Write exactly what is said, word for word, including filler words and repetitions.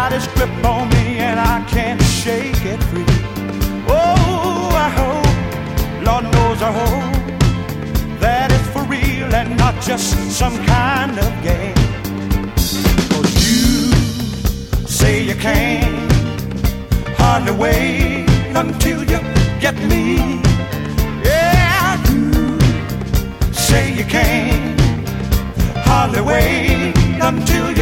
got its grip on me and I can't shake it free. Oh, I hope, Lord knows I hope, that it's for real and not just some kind of game. 'Cause you say you can't hardly wait until you get me. Yeah, you say you can't hardly wait until you